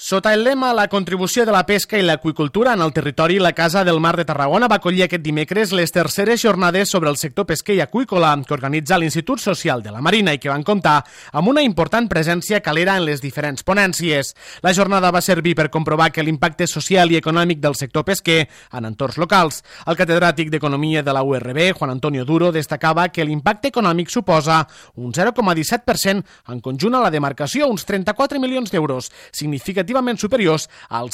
Sota el lema La contribució de la pesca i l'aqüicultura en el territori, la Casa del Mar de Tarragona va acollir aquest dimecres les terceres jornades sobre el sector pesquer i aqüícola que organitza l'Institut Social de la Marina i que van comptar amb una important presència calera en les diferents ponències. La jornada va servir per comprovar que l'impacte social i econòmic del sector pesquer en entorns locals. El catedràtic d'Economia de la URB, Juan Antonio Duro, destacava que l'impacte econòmic suposa un 0,17% en conjunt a la demarcació, uns 34 milions d'euros, significativament superiors al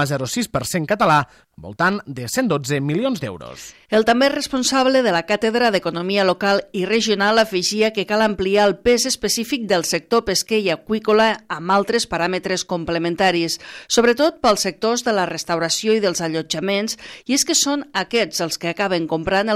0,06% català, voltant de 112 milions d'euros. El també responsable de la Càtedra d'Economia Local i Regional afegia que cal ampliar el pes específic del sector pesquer i aqüícola amb altres paràmetres complementaris, sobretot pels sectors de la restauració i dels allotjaments, i és que són aquests els que acaben comprant el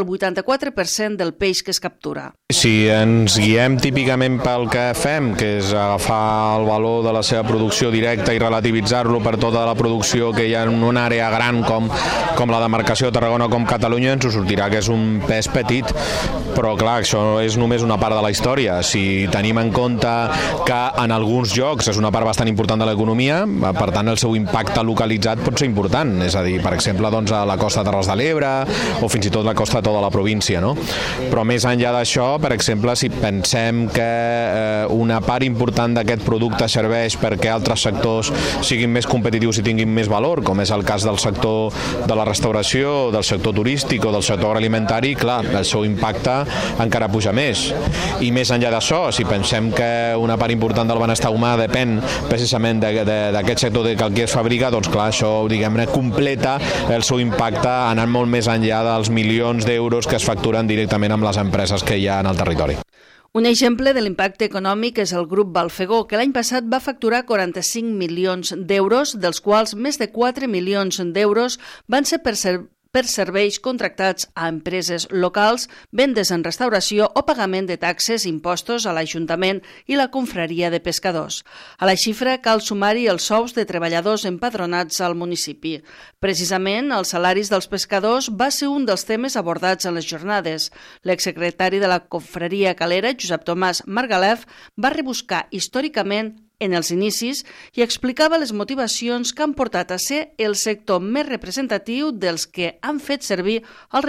84% del peix que es captura. Si ens guiem típicament pel que fem, que és agafar el valor de la seva producció directa i relativitzar-lo per tota la producció que hi ha en una àrea gran com la demarcació de Tarragona com Catalunya, ens ho sortirà que és un pes petit, però clar, això és només una part de la història. Si tenim en compte que en alguns llocs és una part bastant important de l'economia, per tant el seu impacte localitzat pot ser important, és a dir, per exemple, doncs, a la costa de Terres de l'Ebre o fins i tot la costa de tota la província, no? Però més enllà d'això, per exemple, si pensem que una part important d'aquest producte serveix perquè altres sectors siguin més competitius i tinguin més valor, com és el cas del sector de la restauració, del sector turístic o del sector agroalimentari, clar, el seu impacte encara puja més. I més enllà d'això, si pensem que una part important del benestar humà depèn precisament d'aquest sector que aquí es fabrica, doncs clar, això, diguem-ne, completa el seu impacte anant molt més enllà dels milions d'euros que es facturen directament amb les empreses que hi ha en el territori. Un exemple de l'impacte econòmic és el grup Balfegó, que l'any passat va facturar 45 milions d'euros, dels quals més de 4 milions d'euros van ser per serveis contractats a empreses locals, vendes en restauració o pagament de taxes i impostos a l'Ajuntament i la Confraria de Pescadors. A la xifra cal sumar-hi els sous de treballadors empadronats al municipi. Precisament, els salaris dels pescadors va ser un dels temes abordats a les jornades. L'exsecretari de la Confraria Calera, Josep Tomàs Margalef, va rebuscar històricament en els inicis i explicava les motivacions que han portat a ser el sector més representatiu dels que han fet servir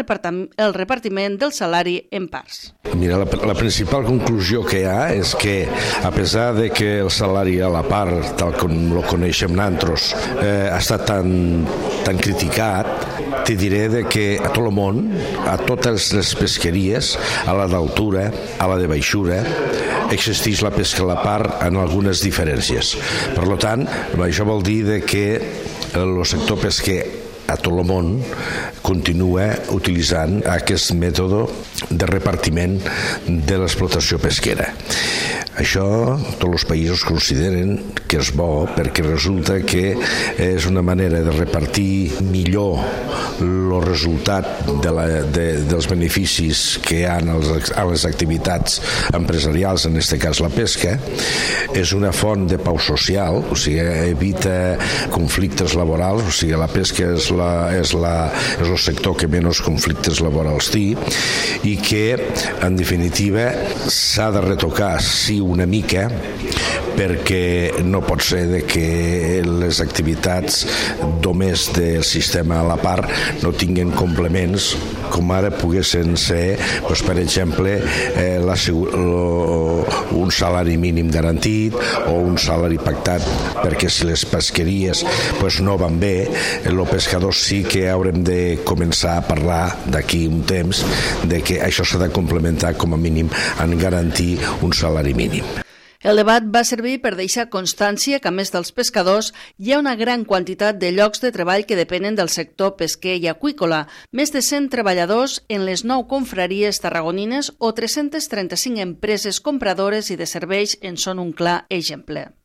el repartiment del salari en parts. Mira, la principal conclusió que hi ha és que, a pesar de que el salari a la part, tal com lo coneixem nosaltres, ha estat tan criticat, te diré de que a tot el món, a totes les pesqueries, a la d'altura, a la de baixura, existeix la pesca a la part en algunes diferències. Per tant, això vol dir que el sector pesquer a tot el món continua utilitzant aquest mètode de repartiment de l'explotació pesquera. Això tots els països consideren que és bo perquè resulta que és una manera de repartir millor el resultat dels beneficis que hi ha a les activitats empresarials, en aquest cas la pesca. És una font de pau social, o sigui, evita conflictes laborals, o sigui, la pesca és el sector que menys conflictes laborals té i que, en definitiva, s'ha de retocar, sí, una mica, perquè no pot ser que les activitats només del sistema a la part no tinguin complements com ara poguessin ser, per exemple, un salari mínim garantit o un salari pactat, perquè si les pesqueries no van bé, el pescador sí que haurem de començar a parlar d'aquí un temps de que això s'ha de complementar com a mínim en garantir un salari mínim. El debat va servir per deixar constància que, a més dels pescadors, hi ha una gran quantitat de llocs de treball que depenen del sector pesquer i aqüícola, més de 100 treballadors en les 9 confraries tarragonines o 335 empreses compradores i de serveis en són un clar exemple.